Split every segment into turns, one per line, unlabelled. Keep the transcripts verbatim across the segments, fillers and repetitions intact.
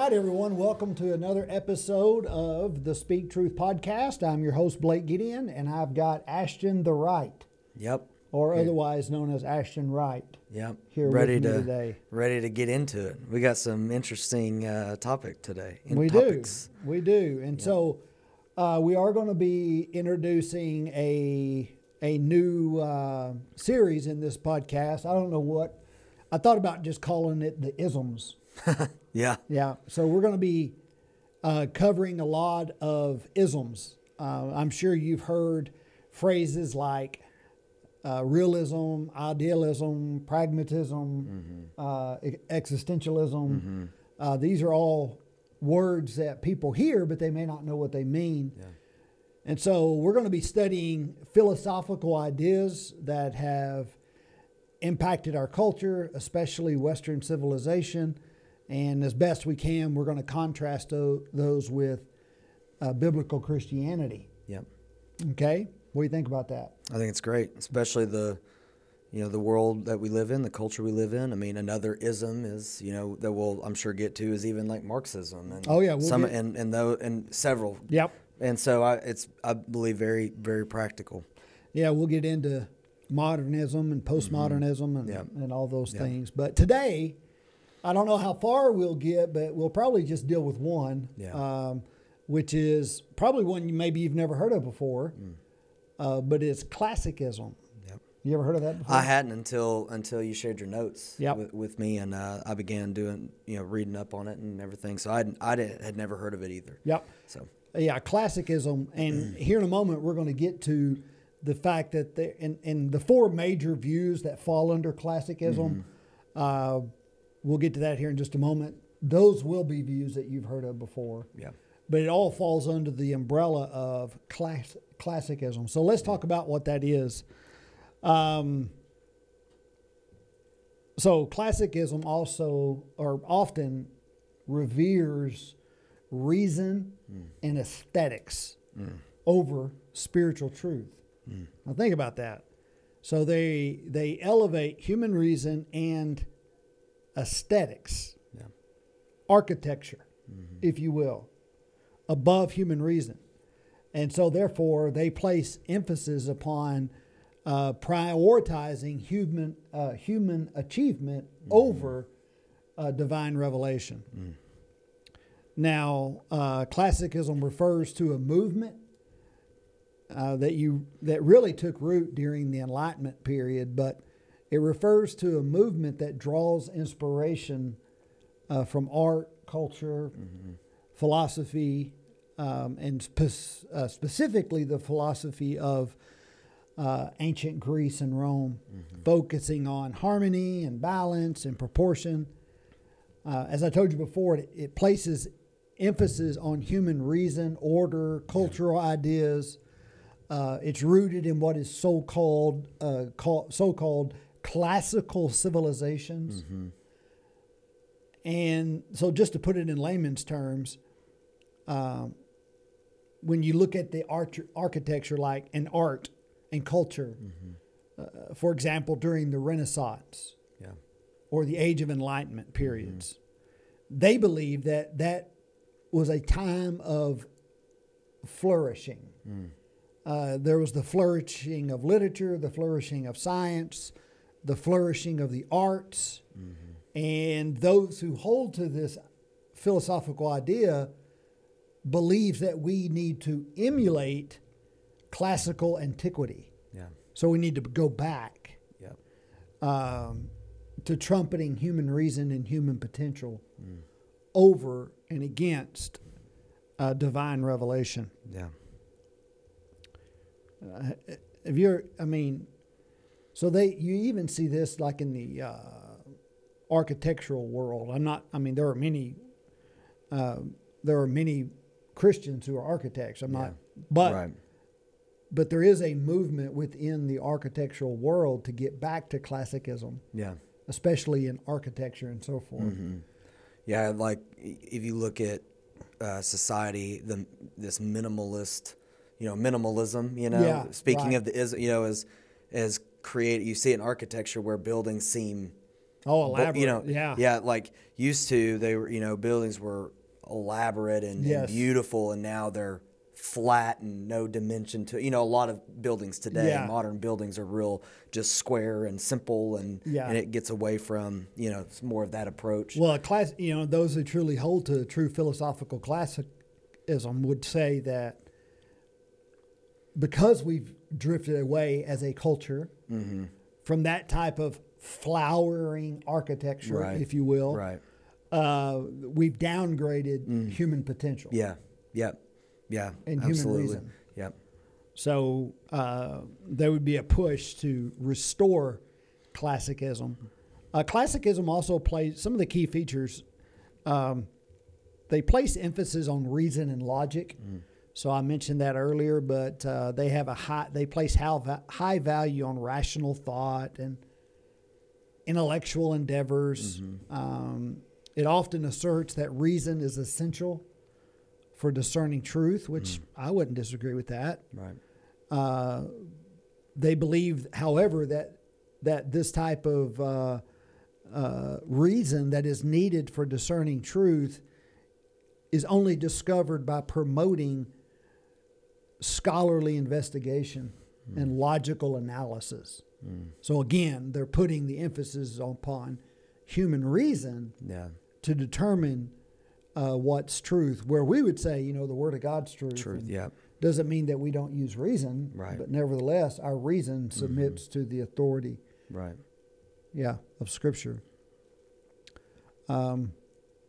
right, everyone. Welcome to another episode of the Speak Truth podcast. I'm your host, Blake Gideon, and I've got Ashton the Right.
Yep.
Or
Here.
otherwise known as Ashton Wright.
Yep.
Here
ready
with me
to
today.
ready to get into it. We got some interesting uh, topic today. In
we
topics.
do. We do. And
Yep.
so uh, we are going to be introducing a a new uh, series in this podcast. I don't know what. I thought about just calling it the isms.
Yeah.
Yeah. So we're going to be uh, covering a lot of isms. Uh, I'm sure you've heard phrases like uh, realism, idealism, pragmatism,
Mm-hmm.
uh, e- existentialism.
Mm-hmm.
Uh, these are all words that people hear, but they may not know what they mean.
Yeah.
And so we're going to be studying philosophical ideas that have impacted our culture, especially Western civilization. And as best we can, we're going to contrast tho- those with uh, biblical Christianity.
Yep.
Okay? What do you think about that?
I think it's great, especially the, you know, the world that we live in, the culture we live in. I mean, another ism is, you know, that we'll I'm sure get to is even like Marxism and
Oh, yeah, we'll
some
get-
and and though and several.
Yep.
And so I it's I believe very very practical.
Yeah, we'll get into modernism and postmodernism and,
Yep.
and all those
Yep.
things. But today, I don't know how far we'll get, but we'll probably just deal with one,
Yeah.
um, which is probably one you maybe you've never heard of before,
Mm.
uh, but it's classicism.
Yep.
You ever heard of that before?
I hadn't until until you shared your notes
Yep.
with, with me, and uh, I began doing you know reading up on it and everything. So I I had never heard of it either.
Yep.
So
Yeah, classicism. And here in a moment, we're going to get to the fact that the, in, in the four major views that fall under classicism, uh, we'll get to that here in just a moment. Those will be views that you've heard of before.
yeah,
But it all falls under the umbrella of class, classicism. So let's talk about what that is. Um, so classicism also, or often, reveres reason and aesthetics over spiritual truth. Now think about that. So they they elevate human reason and aesthetics,
yeah,
architecture, if you will, above human reason. And so therefore they place emphasis upon uh, prioritizing human uh, human achievement over uh, divine revelation. Now, uh, classicism refers to a movement uh, that you that really took root during the Enlightenment period, but it refers to a movement that draws inspiration uh, from art, culture, philosophy, um, and spe- uh, specifically the philosophy of uh, ancient Greece and Rome, focusing on harmony and balance and proportion. Uh, as I told you before, it, it places emphasis on human reason, order, cultural ideas. Uh, it's rooted in what is so-called uh, call, so-called classical civilizations. And so just to put it in layman's terms, um, when you look at the arch- architecture like an art and culture, uh, for example, during the Renaissance
yeah,
or the Age of Enlightenment periods, they believe that that was a time of flourishing. Uh, there was the flourishing of literature, the flourishing of science, the flourishing of the arts. And those who hold to this philosophical idea believes that we need to emulate classical antiquity.
yeah,
So we need to go back
yeah,
um, to trumpeting human reason and human potential over and against uh, divine revelation.
yeah,
Uh, if you're, I mean, so they, you even see this like in the uh, architectural world. I'm not, I mean, there are many, uh, there are many Christians who are architects. I'm
Yeah.
not, but,
right,
but there is a movement within the architectural world to get back to classicism,
yeah.
especially in architecture and so forth.
Yeah, like if you look at uh, society, the this minimalist, you know, minimalism. You know,
Yeah,
speaking
right.
of the is, you know, as as create, you see it in architecture where buildings seem
Oh,
bu-
elaborate.
you know,
Yeah.
yeah, like used to they were, you know, buildings were elaborate and,
Yes.
and beautiful, and now they're flat and no dimension to, you know, a lot of buildings today,
Yeah.
modern buildings are real just square and simple, and
Yeah.
and it gets away from, you know, it's more of that approach.
Well, a class, you know, those who truly hold to true philosophical classicism would say that because we've drifted away as a culture
Mm-hmm.
from that type of flowering architecture,
Right.
if you will,
Right.
uh, we've downgraded human potential.
Yeah. Yep. Yeah.
And human
absolutely.
reason.
Yep.
So uh, there would be a push to restore classicism. Uh, classicism also plays some of the key features. Um, they place emphasis on reason and logic.
Mm.
So I mentioned that earlier, but uh, they have a high. They place high, high value on rational thought and intellectual endeavors.
Mm-hmm.
Um, it often asserts that reason is essential for discerning truth, which
Mm.
I wouldn't disagree with that.
Right.
Uh, they believe, however, that that this type of uh, uh, reason that is needed for discerning truth is only discovered by promoting scholarly investigation
Mm.
and logical analysis.
Mm.
So again, they're putting the emphasis upon human reason
Yeah.
to determine uh, what's truth, where we would say, you know, the Word of God's truth.
Truth.
And
Yeah.
doesn't mean that we don't use reason,
Right.
but nevertheless, our reason submits to the authority,
Right.
yeah, of Scripture. Um,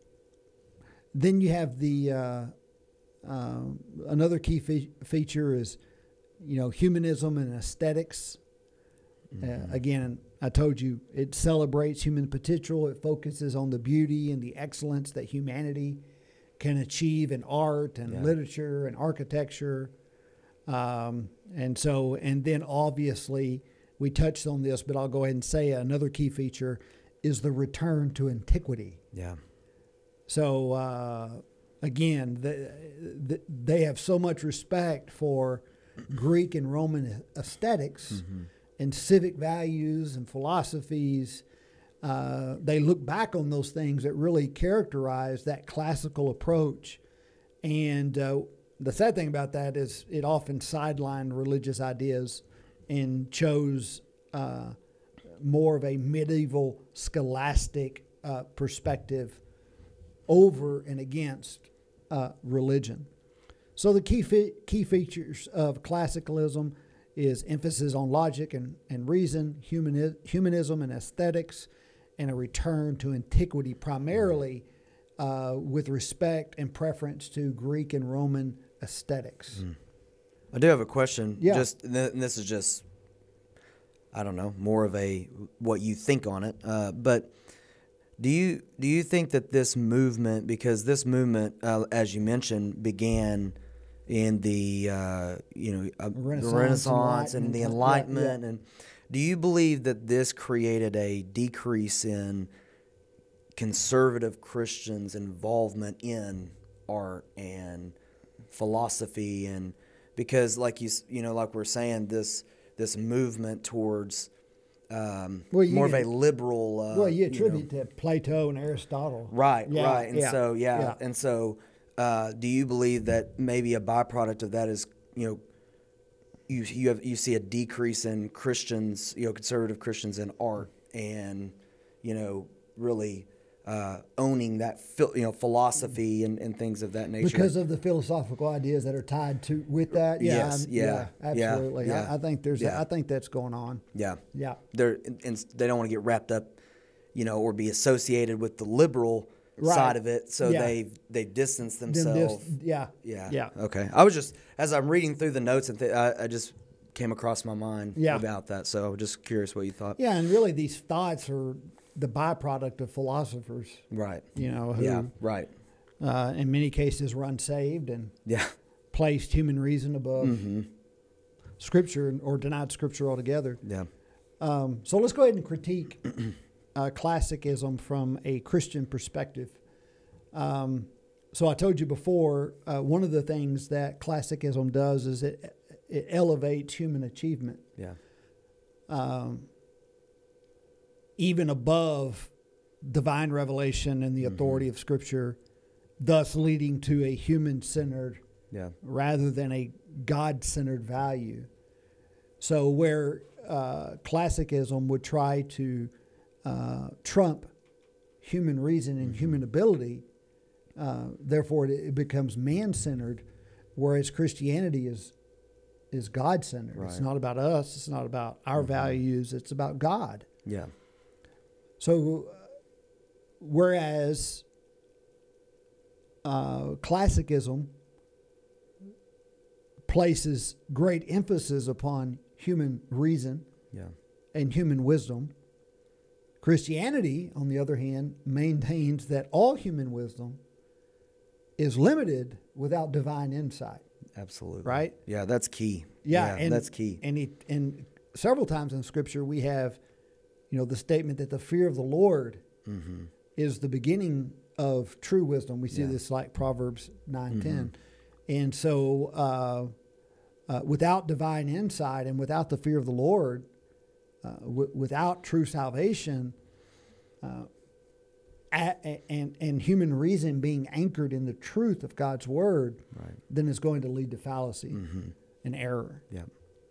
then you have the uh, uh, another key fe- feature is, you know, humanism and aesthetics.
Mm-hmm.
Uh, again, I told you it celebrates human potential. It focuses on the beauty and the excellence that humanity can achieve in art and
Yeah.
literature and architecture. Um, and so, and then obviously, we touched on this, but I'll go ahead and say another key feature is the return to antiquity.
Yeah.
So, uh, again, the, the, they have so much respect for Greek and Roman aesthetics
Mm-hmm.
and civic values and philosophies. Uh, they look back on those things that really characterize that classical approach. And uh, the sad thing about that is it often sidelined religious ideas and chose uh, more of a medieval scholastic uh, perspective over and against uh, religion. So the key fe- key features of classicalism is emphasis on logic and, and reason, humani- humanism and aesthetics, and a return to antiquity, primarily uh, with respect and preference to Greek and Roman aesthetics.
Mm. I do have a question.
Yeah.
Just and th- and this is just, I don't know, more of a what you think on it. Uh, but do you do you think that this movement, because this movement, uh, as you mentioned, began in the uh, you know uh,
Renaissance,
the Renaissance and the
Enlightenment, yeah,
Enlightenment, and do you believe that this created a decrease in conservative Christians' involvement in art and philosophy? And because, like you s- you know, like we're saying, this this movement towards um,
Well, you
more of
can-
a liberal. Uh,
Well, you
know-
attribute to Plato and Aristotle.
Right,
Yeah,
right. And
yeah,
so, yeah.
yeah.
And so, uh, do you believe that maybe a byproduct of that is, you know, you you have you see a decrease in Christians, you know, conservative Christians in art, and you know, really uh, owning that phil, you know philosophy and, and things of that nature.
Because of the philosophical ideas that are tied to with that, yeah,
Yes,
I'm-
yeah, yeah,
absolutely.
yeah,
I, I think there's,
yeah.
I think that's going on.
yeah,
Yeah,
they're and and they don't want to get wrapped up, you know, or be associated with the liberal
Right.
side of it. So
Yeah.
they they distance
Them
themselves.
dis- yeah,
Yeah.
yeah.
Okay. I was just as I'm reading through the notes and th- I, I just came across my mind
Yeah.
about that. So I was just curious what you thought.
Yeah, and really these thoughts are the byproduct of philosophers,
Right.
you know, who
Yeah. Right.
uh, in many cases were unsaved and
Yeah.
placed human reason above
Mm-hmm.
Scripture or denied Scripture altogether.
Yeah.
Um, so let's go ahead and critique uh, classicism from a Christian perspective. Um, so I told you before, uh, one of the things that classicism does is it it elevates human achievement.
Yeah.
Um, even above divine revelation and the authority mm-hmm. of Scripture, thus leading to a human-centered
yeah.
rather than a God-centered value. So where uh, classicism would try to uh, trump human reason and mm-hmm. human ability, uh, therefore it, it becomes man-centered, whereas Christianity is is God-centered. Right. It's not about us. It's not about our mm-hmm. values. It's about God.
Yeah.
So uh, whereas uh, classicism places great emphasis upon human reason
yeah.
and human wisdom, Christianity, on the other hand, maintains that all human wisdom is limited without divine insight.
Absolutely.
Right?
Yeah, that's key.
Yeah,
yeah
and
that's key.
And it, and several times in Scripture we have, you know, the statement that the fear of the Lord
mm-hmm.
is the beginning of true wisdom. We see
yeah.
this like Proverbs nine
mm-hmm.
ten, and so uh, uh, without divine insight and without the fear of the Lord, uh, w- without true salvation, uh, a- and and human reason being anchored in the truth of God's word,
right.
then it's going to lead to fallacy
mm-hmm.
and error.
Yeah.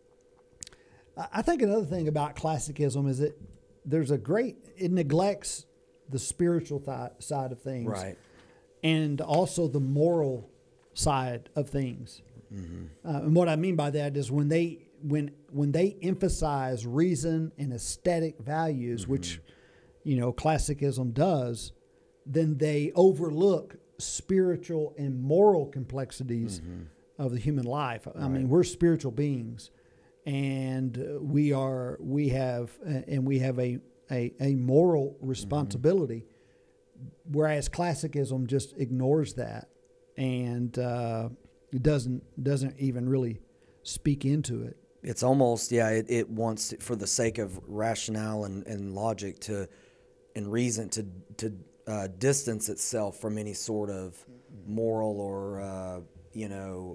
I think another thing about classicism is that there's a great, it neglects the spiritual th- side of things.
Right.
And also the moral side of things.
Mm-hmm.
Uh, and what I mean by that is when they when when they emphasize reason and aesthetic values, mm-hmm. which, you know, classicism does, then they overlook spiritual and moral complexities mm-hmm. of the human life. I
right.
mean, we're spiritual beings, and uh, we are we have uh, and we have a a, a moral responsibility, mm-hmm. whereas classicism just ignores that and uh, it doesn't doesn't even really speak into it.
It's almost yeah. It, it wants to, for the sake of rationale and, and logic to and reason to to uh, distance itself from any sort of moral or uh, you know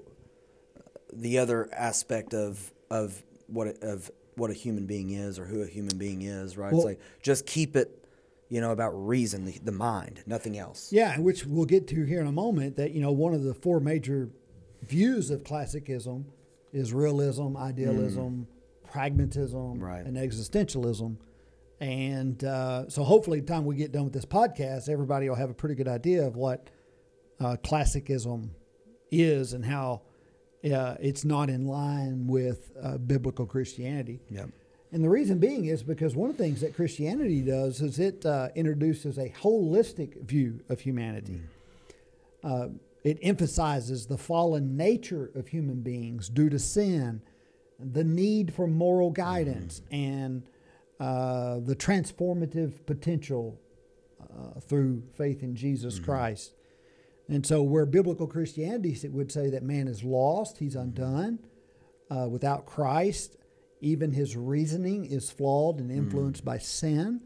the other aspect of of what it, of what a human being is or who a human being is, right?
Well,
it's like just keep it, you know, about reason, the, the mind, nothing else.
Yeah, which we'll get to here in a moment. That, you know, one of the four major views of classicism is realism, idealism, mm. pragmatism,
right.
and existentialism. And uh, so hopefully by the time we get done with this podcast, everybody will have a pretty good idea of what uh, classicism is and how Uh, it's not in line with uh, biblical Christianity.
Yep.
And the reason being is because one of the things that Christianity does is it uh, introduces a holistic view of humanity. Mm. Uh, it emphasizes the fallen nature of human beings due to sin, the need for moral guidance, mm. and uh, the transformative potential uh, through faith in Jesus mm-hmm. Christ. And so where biblical Christianity would say that man is lost, he's undone, uh, without Christ, even his reasoning is flawed and influenced mm. by sin,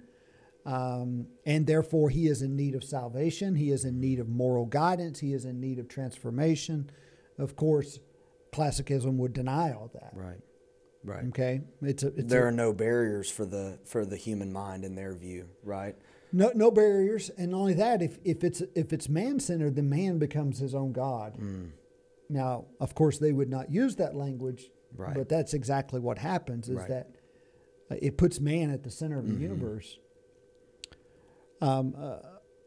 um, and therefore he is in need of salvation, he is in need of moral guidance, he is in need of transformation. Of course, classicism would deny all that.
Right, right.
Okay? It's a, it's
there
a,
are no barriers for the for the human mind in their view, right?
No, no barriers, and not only that, if, if it's if it's man-centered, then man becomes his own God.
Mm.
Now, of course, they would not use that language,
right.
but that's exactly what happens. Is
right.
that uh, it puts man at the center of the mm-hmm. universe. Um. Uh,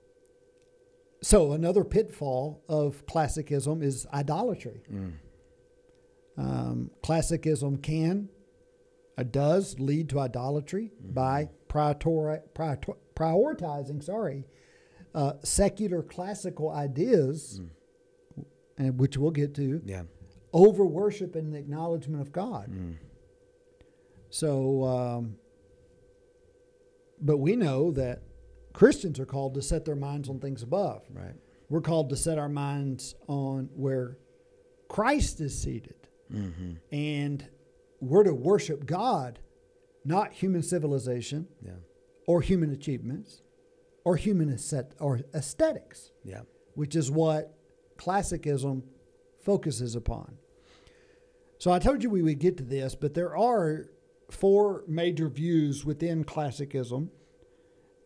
so another pitfall of classicism is idolatry.
Mm.
Um, classicism can, uh, does lead to idolatry mm-hmm. by priori- priori- prioritizing, sorry, uh, secular classical ideas, mm. and which we'll get to,
yeah.
over worship and acknowledgement of God.
Mm.
So, um, but we know that Christians are called to set their minds on things above.
Right.
We're called to set our minds on where Christ is seated.
Mm-hmm.
And we're to worship God, not human civilization.
Yeah.
Or human achievements, or human aesthetic, or aesthetics,
yeah.
which is what classicism focuses upon. So I told you we would get to this, but there are four major views within classicism.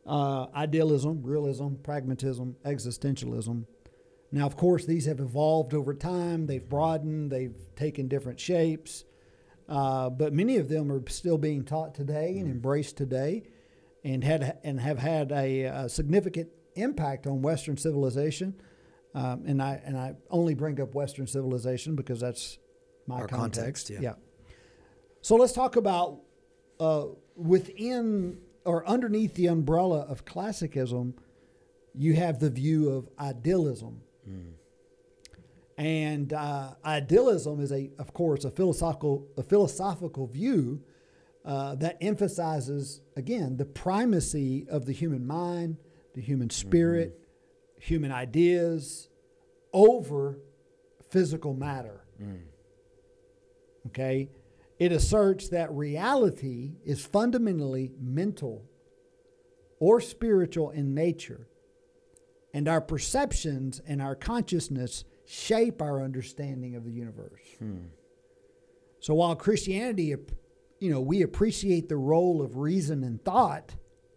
uh, idealism, realism, pragmatism, existentialism. Now, of course, these have evolved over time. They've broadened. They've taken different shapes. Uh, but many of them are still being taught today and embraced today, and had and have had a, a significant impact on Western civilization. Um, and I and I only bring up Western civilization because that's my
Our
context.
context, yeah.
yeah. So let's talk about uh, within or underneath the umbrella of classicism, you have the view of idealism. Mm. And uh, idealism is, a, of course, a philosophical a philosophical view uh, that emphasizes, again, the primacy of the human mind, the human spirit, mm-hmm. human ideas over physical matter. Mm. Okay? It asserts that reality is fundamentally mental or spiritual in nature, and our perceptions and our consciousness shape our understanding of the universe. Hmm. So while Christianity, you know, we appreciate the role of reason and thought,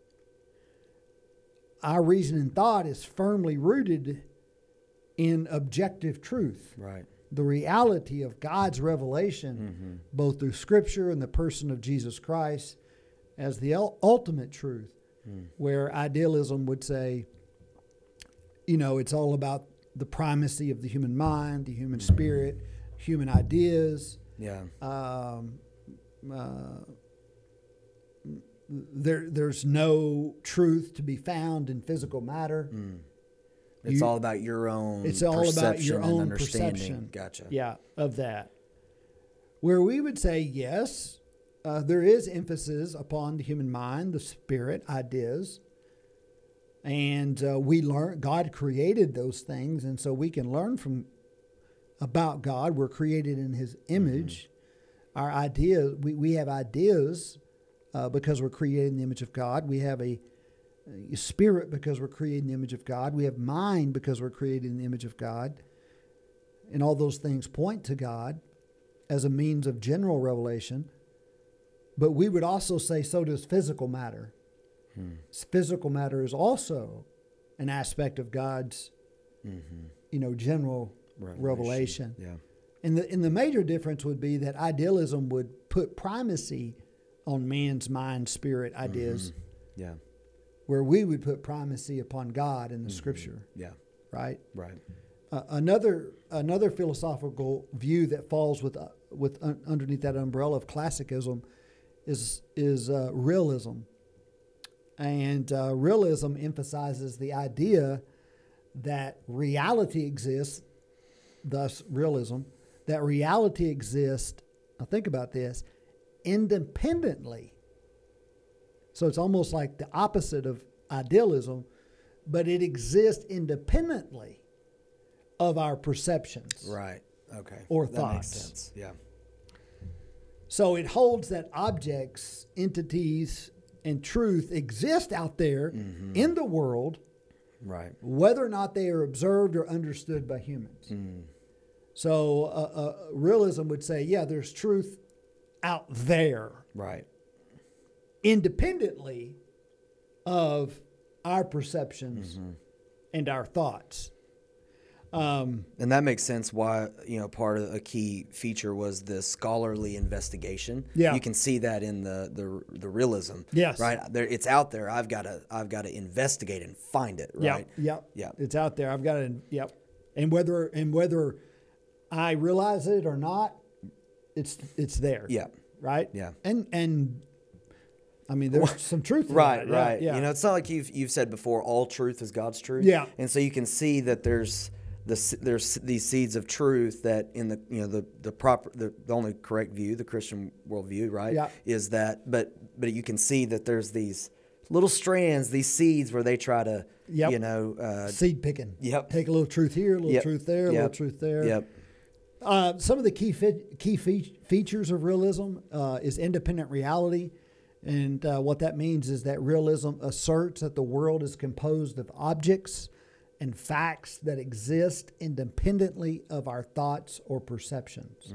our reason and thought is firmly rooted in objective truth.
Right.
The reality of God's revelation, mm-hmm. both through Scripture and the person of Jesus Christ, as the ultimate truth, mm. where idealism would say, you know, it's all about the primacy of the human mind, the human spirit, human ideas.
Yeah.
Um, uh, there, there's no truth to be found in physical matter.
Mm. It's
you,
all about your own.
It's all about your own
understanding.
perception.
Gotcha.
Yeah, of that. Where we would say yes, uh, there is emphasis upon the human mind, the spirit, ideas. And uh, we learn, God created those things, and so we can learn from about God. We're created in His image. Mm-hmm. Our ideas, we, we have ideas uh, because we're created in the image of God. We have a, a spirit because we're created in the image of God. We have mind because we're created in the image of God. And all those things point to God as a means of general revelation. But we would also say so does physical matter. Hmm. Physical matter is also an aspect of God's, mm-hmm. you know, general revelation. revelation.
Yeah.
And the and the major difference would be that idealism would put primacy on man's mind, spirit, ideas.
Mm-hmm. Yeah.
Where we would put primacy upon God in the
mm-hmm.
Scripture.
Yeah.
Right.
Right.
Uh, another another philosophical view that falls with uh, with un, underneath that umbrella of classicism is is uh, realism. And uh, realism emphasizes the idea that reality exists, thus realism, that reality exists, now think about this, independently. So it's almost like the opposite of idealism, but it exists independently of our perceptions.
Right, okay.
Or
that
thoughts.
Makes sense, yeah.
So it holds that objects, entities, and truth exist out there mm-hmm. in the world,
right?
Whether or not they are observed or understood by humans. Mm. So uh, uh, realism would say, yeah, there's truth out there,
right?
Independently of our perceptions mm-hmm. and our thoughts. Um,
and that makes sense why, you know, part of a key feature was the scholarly investigation.
Yeah.
You can see that in the, the, the realism.
Yes.
Right. There, it's out there. I've got to, I've got to investigate and find it. Right.
Yep. Yep.
Yep.
It's out there. I've got to, yep. And whether, and whether I realize it or not, it's, it's there.
Yeah.
Right.
Yeah.
And, and, I mean, there's some truth in
right,
that.
right.
Yeah, yeah.
You know, it's not like you've you've said before, all truth is God's truth.
Yeah.
And so you can see that there's the there's these seeds of truth that in the you know the the proper the, the only correct view, the Christian worldview, right,
yeah.
is that. But but you can see that there's these little strands, these seeds where they try to,
yep.
you know, uh,
seed picking.
Yep.
Take a little truth here, a little
yep.
truth there, a
yep.
little truth there.
Yep.
Uh, some of the key fe- key fe- features of realism uh, is independent reality. And uh, what that means is that realism asserts that the world is composed of objects and facts that exist independently of our thoughts or perceptions.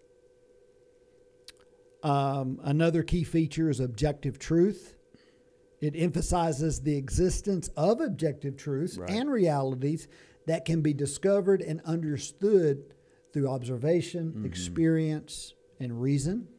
Mm. Um, another key feature is objective truth. it emphasizes the existence of objective truths
Right.
and realities that can be discovered and understood through observation,
Mm-hmm.
experience, and reason.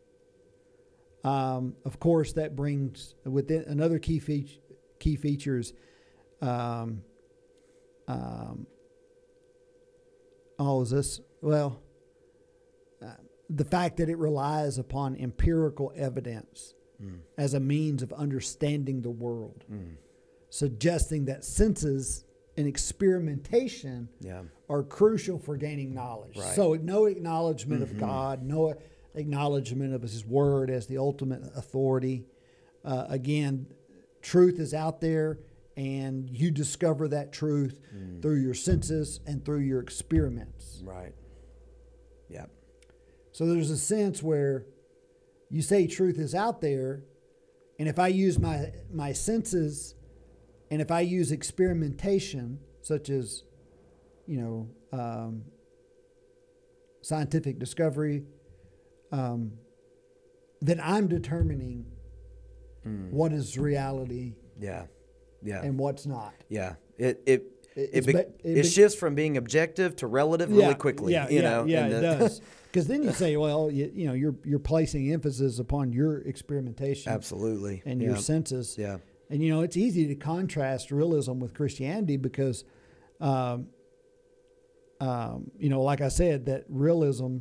Um, of course, that brings within another key feature. Key features. Um, um, oh, is this well? Uh, the fact that it relies upon empirical evidence
Mm.
as a means of understanding the world,
Mm.
suggesting that senses and experimentation
Yeah.
are crucial for gaining knowledge.
Right.
So, no acknowledgement
Mm-hmm.
of God, no acknowledgement of His Word as the ultimate authority. Uh, again, truth is out there, and you discover that truth
Mm.
through your senses and through your experiments.
Right. Yeah.
So, there's a sense where you say truth is out there, and if I use my my senses, and if I use experimentation, such as, you know, um, scientific discovery, um, then I'm determining
Mm.
what is reality
Yeah. Yeah.
and what's not.
Yeah. It it it,
It's
be,
be-
it,
it be-
shifts from being objective to relative really quickly.
Yeah,
you
yeah,
know.
yeah,
and
it
the-
does. Because then you say, well, you, you know, you're you're placing emphasis upon your experimentation
Absolutely.
and
yeah.
your senses.
Yeah.
And, you know, it's easy to contrast realism with Christianity because, um, um, you know, like I said, that realism,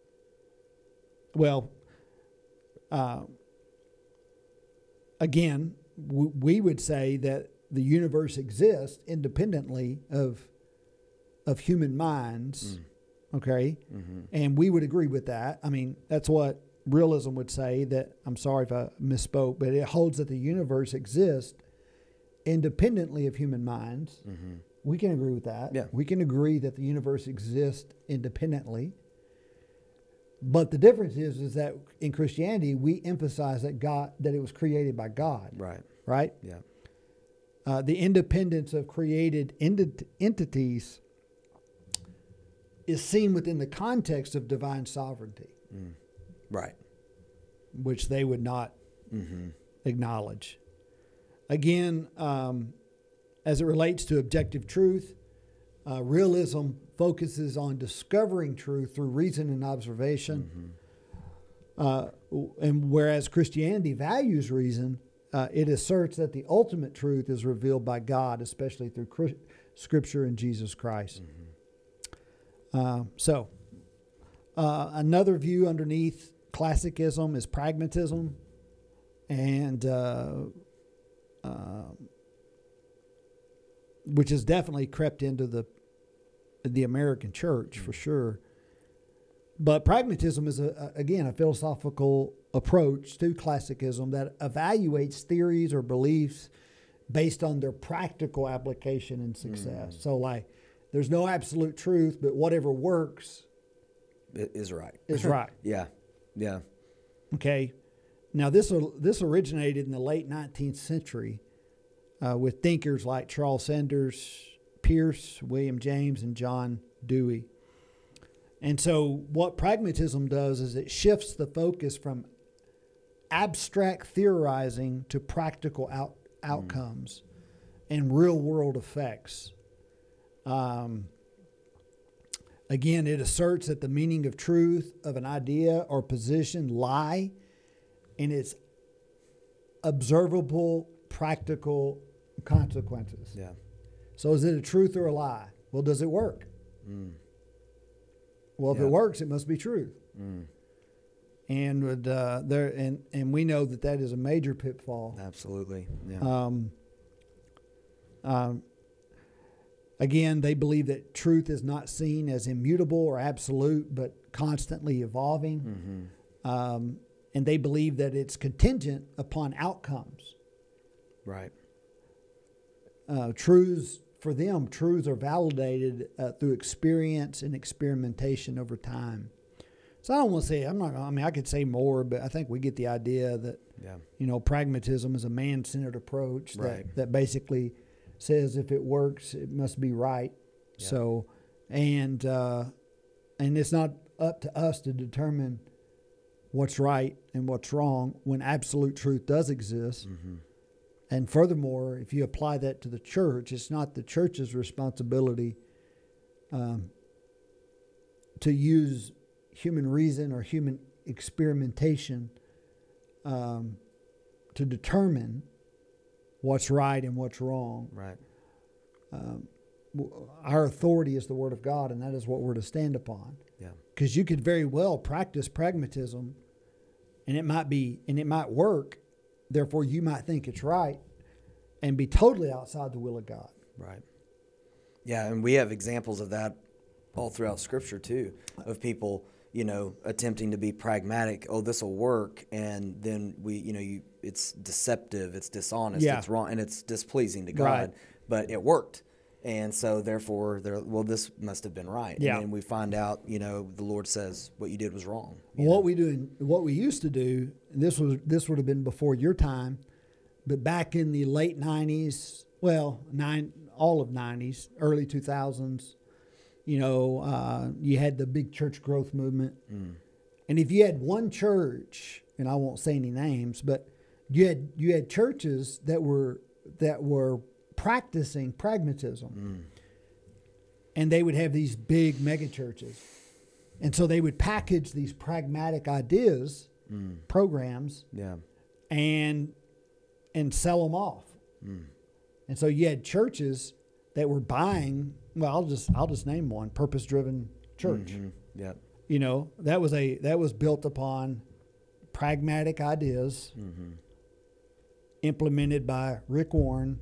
well, uh, again, w- we would say that the universe exists independently of of human minds,
Mm.
okay?
Mm-hmm.
And we would agree with that. I mean, that's what realism would say. That I'm sorry if I misspoke, but it holds that the universe exists independently of human minds.
Mm-hmm.
We can agree with that.
Yeah.
We can agree that the universe exists independently. But the difference is, is that in Christianity, we emphasize that God, that it was created by God,
Right.
right?
Yeah.
Uh, the independence of created enti- entities is seen within the context of divine sovereignty,
Mm. Right.
which they would not
Mm-hmm.
acknowledge. Again, um, as it relates to objective truth, uh, realism focuses on discovering truth through reason and observation.
Mm-hmm.
Uh, and whereas Christianity values reason, uh, it asserts that the ultimate truth is revealed by God, especially through Chri- Scripture and Jesus Christ.
Mm-hmm.
Uh, so, uh, another view underneath classicism is pragmatism, and uh, uh, which has definitely crept into the the American church for sure. But pragmatism is a, a, again a philosophical approach to classicism that evaluates theories or beliefs based on their practical application and success.
Mm.
So, like, there's no absolute truth, but whatever works
It is right.
is right.
Yeah. Yeah.
Okay. Now, this this originated in the late nineteenth century uh, with thinkers like Charles Sanders Peirce, William James, and John Dewey. And so what pragmatism does is it shifts the focus from abstract theorizing to practical out, outcomes and real-world effects. Um, again, it asserts that the meaning of truth of an idea or position lie in its observable, practical consequences.
Yeah.
So is it a truth or a lie? Well, does it work?
Mm.
Well, if
Yeah.
it works, it must be truth.
Mm.
And would, uh, there and and we know that that is a major pitfall.
Absolutely. Yeah.
Um, um, again, they believe that truth is not seen as immutable or absolute, but constantly evolving.
Mm-hmm.
Um, and they believe that it's contingent upon outcomes.
Right.
Uh, truths, for them, truths are validated uh, through experience and experimentation over time. So I don't want to say, I'm not, I mean, I could say more, but I think we get the idea that,
Yeah.
you know, pragmatism is a man-centered approach that,
Right.
that basically says if it works, it must be right.
Yeah.
So, and, uh, and it's not up to us to determine what's right and what's wrong when absolute truth does exist.
Mm-hmm.
And furthermore, if you apply that to the church, it's not the church's responsibility um, to use human reason or human experimentation um, to determine what's right and what's wrong.
Right.
Um, our authority is the Word of God, and that is what we're to stand upon.
Yeah.
Because you could very well practice pragmatism, and it might be, and it might work. Therefore, you might think it's right, and be totally outside the will of God.
Right. Yeah, and we have examples of that all throughout Scripture too, of people, you know, attempting to be pragmatic. Oh, this will work, and then we, you know, you, it's deceptive, it's dishonest,
Yeah.
it's wrong, and it's displeasing to God.
Right.
But it worked, and so therefore, there, well, this must have been right.
Yeah.
And then we find out, you know, the Lord says what you did was wrong.
Well, what we do, in, what we used to do, and this was this would have been before your time, but back in the late nineties, well, nine, all of nineties, early two thousands, you know, uh, you had the big church growth movement,
Mm.
and if you had one church, and I won't say any names, but you had you had churches that were that were practicing pragmatism,
Mm.
and they would have these big mega churches, and so they would package these pragmatic ideas,
Mm.
programs,
Yeah.
and and sell them off.
Mm.
And so you had churches that were buying. Well, I'll just I'll just name one: Purpose Driven Church.
Mhm. Yeah.
You know, that was a that was built upon pragmatic ideas
Mm-hmm.
implemented by Rick Warren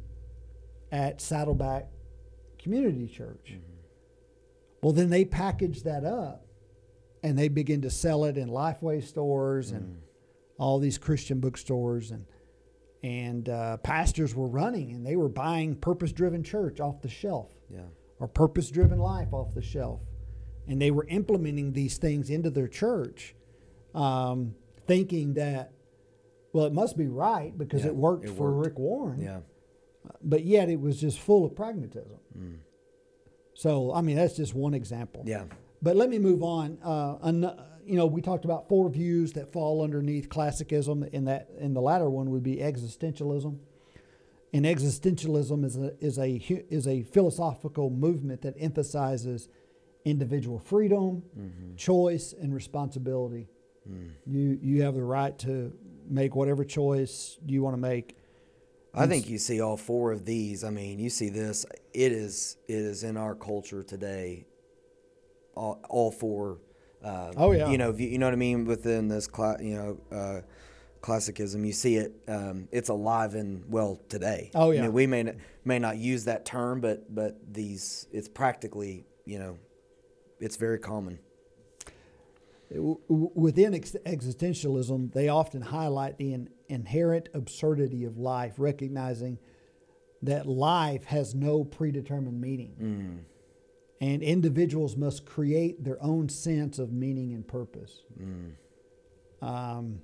at Saddleback Community Church.
Mm-hmm.
Well, then they packaged that up, and they begin to sell it in Lifeway stores and
Mm.
all these Christian bookstores, and and uh, pastors were running, and they were buying Purpose Driven Church off the shelf,
Yeah.
or Purpose Driven Life off the shelf, and they were implementing these things into their church, um, thinking that, well, it must be right because
Yeah,
it worked
it
for
worked.
Rick Warren,
Yeah.
but yet it was just full of pragmatism.
Mm.
So, I mean, that's just one example.
Yeah.
But let me move on. Uh, an, you know, we talked about four views that fall underneath classicism. In that, in the latter one would be existentialism. And existentialism is a is a hu- is a philosophical movement that emphasizes individual freedom,
Mm-hmm.
choice, and responsibility.
Mm.
You you have the right to make whatever choice you want to make.
I think you see all four of these. I mean, you see this. It is it is in our culture today. All, all four. Uh,
Oh, yeah.
You know, you, you know what I mean. Within this, cla- you know, uh, classicism, you see it. Um, it's alive and well today.
Oh,
I
yeah.
mean, we may not, may not use that term, but but these. It's practically, you know, it's very common.
W- w- Within ex- existentialism, they often highlight the in- inherent absurdity of life, recognizing that life has no predetermined meaning.
Mm.
And individuals must create their own sense of meaning and purpose.
Mm.
Um,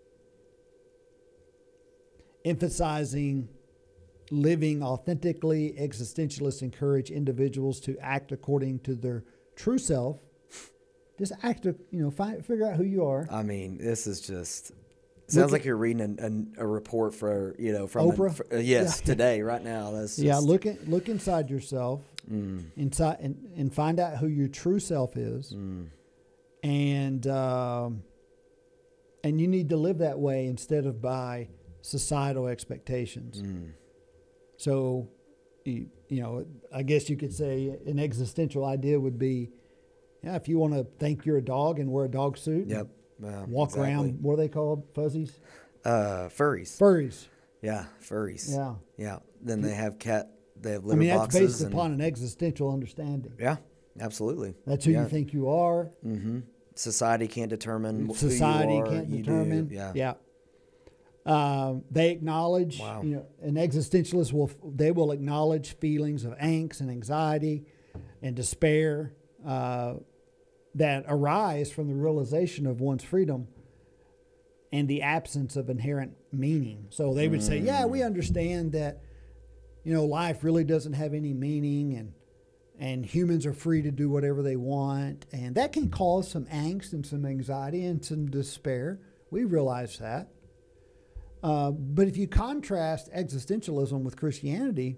emphasizing living authentically, existentialists encourage individuals to act according to their true self. Just act, you know, find, figure out who you are.
I mean, this is just sounds
Look
like
at-
you're reading a, a, a report for you know from
Oprah?
A, for, uh, yes
Yeah.
today right now. That's just,
Yeah, look at, look inside yourself,
Mm,
inside, and, and find out who your true self is,
mm,
and um, and you need to live that way instead of by societal expectations.
mm.
So, you, you know, I guess you could say an existential idea would be, yeah, if you want to think you're a dog and wear a dog suit, and
Yep. Yeah,
walk
exactly.
around. What are they called? Fuzzies,
Uh, furries.
furries.
Yeah, furries.
Yeah,
Yeah. Then they have cat. They have
I
litter
mean that's
boxes.
based
and,
upon an existential understanding.
Yeah, absolutely.
That's who
yeah.
you think you are.
Mm-hmm. Society can't determine wh-
Society
who you are.
can't
you
determine.
Do. Yeah.
Yeah. Um, they acknowledge.
Wow.
You know, an existentialist will they will acknowledge feelings of angst and anxiety and despair uh, that arise from the realization of one's freedom and the absence of inherent meaning. So they would say, yeah, we understand that, you know, life really doesn't have any meaning, and and humans are free to do whatever they want, and that can cause some angst and some anxiety and some despair. We realize that. Uh, but if you contrast existentialism with Christianity,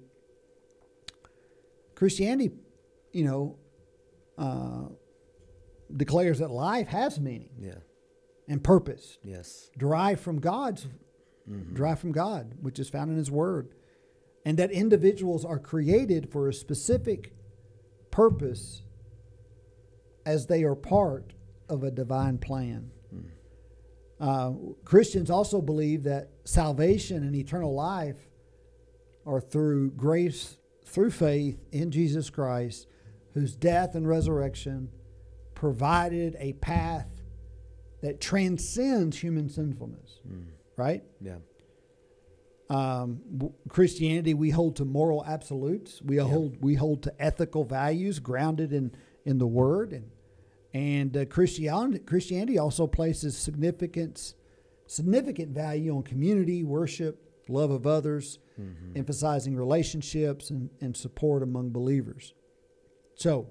Christianity, you know, uh, declares that life has meaning
Yeah.
and purpose,
Yes.
derived from God's,
Mm-hmm.
derived from God, which is found in His Word, and that individuals are created for a specific purpose as they are part of a divine plan.
Mm.
Uh, Christians also believe that salvation and eternal life are through grace, through faith in Jesus Christ, whose death and resurrection provided a path that transcends human sinfulness.
Mm.
Right?
Yeah.
Um, w- Christianity, we hold to moral absolutes. We
Yeah.
hold we hold to ethical values grounded in, in the Word, and and uh, Christianity Christianity also places significance significant value on community, worship, love of others,
Mm-hmm.
emphasizing relationships and, and support among believers. So,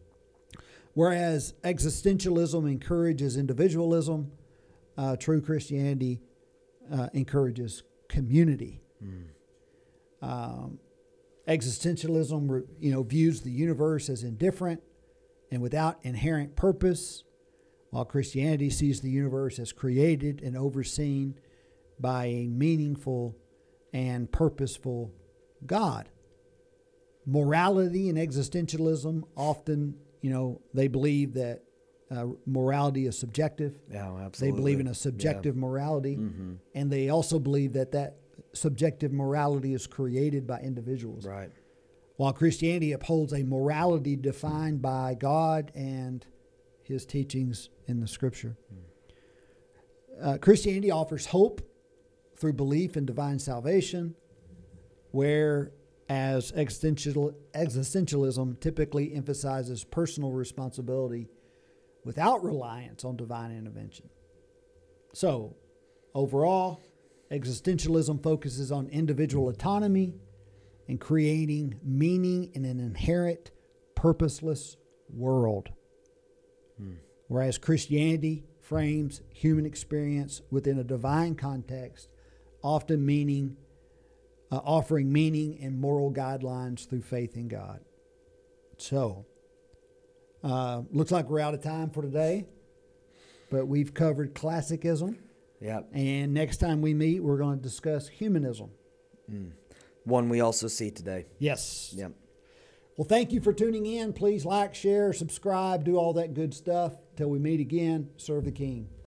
whereas existentialism encourages individualism, uh, true Christianity uh, encourages community.
Mm.
Um, existentialism, you know, views the universe as indifferent and without inherent purpose, while Christianity sees the universe as created and overseen by a meaningful and purposeful God. Morality and existentialism often, you know, they believe that uh, morality is subjective.
Yeah,
They
absolutely.
believe in a subjective
Yeah.
morality,
Mm-hmm.
and they also believe that that subjective morality is created by individuals.
Right.
While Christianity upholds a morality defined by God and His teachings in the Scripture. Uh, Christianity offers hope through belief in divine salvation, whereas existential, existentialism typically emphasizes personal responsibility without reliance on divine intervention. So, overall, existentialism focuses on individual autonomy and creating meaning in an inherent, purposeless world.
Hmm.
Whereas Christianity frames human experience within a divine context, often meaning, uh, offering meaning and moral guidelines through faith in God. So, uh, looks like we're out of time for today, but we've covered classicism.
Yeah.
And next time we meet, we're going to discuss humanism.
Mm. One we also see today.
Yes.
Yep.
Well, thank you for tuning in. Please like, share, subscribe, do all that good stuff. Till we meet again, serve the King.